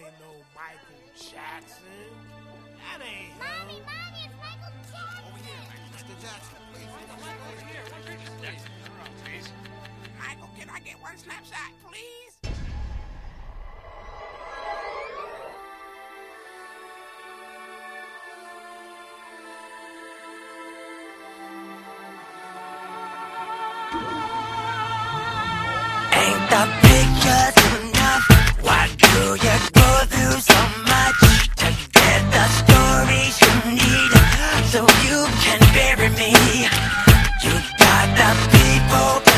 ain't no Michael Jackson. That ain't him. Mommy, it's Michael Jackson. Over here, Mr. Jackson, please. Over here, Mr. Jackson, turn around, please. Michael, can I get one snapshot, please? Ain't the pictures enough? Why do you go through so much to get the stories you need so you can bury me? You got the people